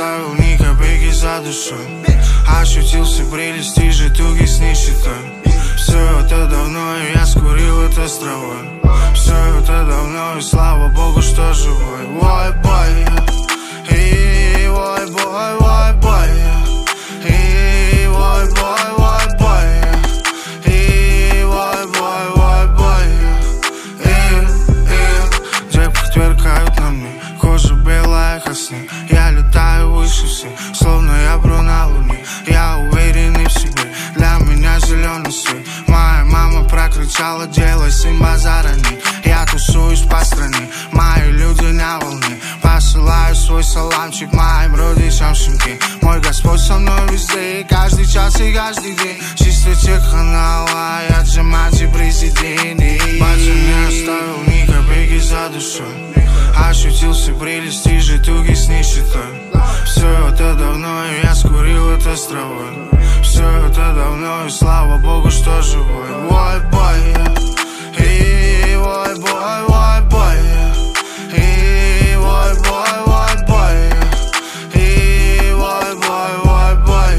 оставил ни копейки за душой. Ощутил все прелести житуги с нищетой. Все это давно, и я скурил это с травой. Все это давно, и слава богу, что живой. Ой, бой, и ой, бой, ой, бой, и ой, бой, ой, бой, и ой, бой, ой, бой, и девки тверкают на мне, кожа белая, как снег. Я летаю выше всех, словно я бру на луне. Я уверенный в себе, для меня зеленый свет. Моя мама прокричала: делай сын, базара нет. Я тусуюсь по стране, мои люди на волне. Посылаю свой саламчик моим родичам в Шимке. Мой Господь со мной везде, каждый час и каждый день. Чистоте канала, я Джамати президент. Батя не оставил ни копейки за душой. Ощутил все прелести житуги с нищетой. Все это давно, и я скурил это с травой. Все это давно, и слава богу, что живой. Ой, бой, и ой, бой, ой, бой, и ой, бой, ой, бой, и ой, бой, ой, бой,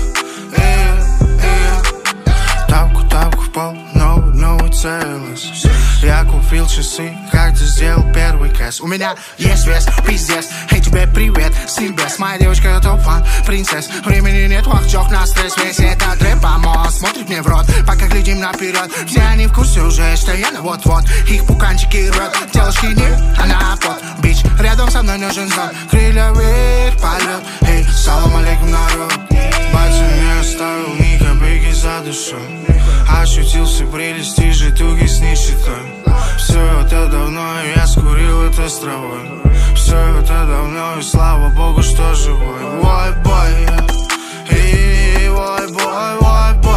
тапку в пол, новый целость. Я купил часы, как ты сделал первый кэс. У меня есть вес, пиздец. Эй, тебе привет, Сильбес. Моя девочка топ-фан, принцесс. Времени нет, вахчок на стресс. Весь этот рэп помост смотрит мне в рот, пока глядим наперед. Все они в курсе уже, что я на вот-вот. Их пуканчики рвет, девушки не, она под. Бич, рядом со мной нужен знак. Крылья вверх, полет. Эй, салам алейкум, народ. Батя не оставил ни копейки за душой. Ощутил все прелести житуги с нищетой. Все это давно, и я скурил это с травой. Все это давно, и слава богу, что живой. Ой, бой, и ой, бой, ой, бой.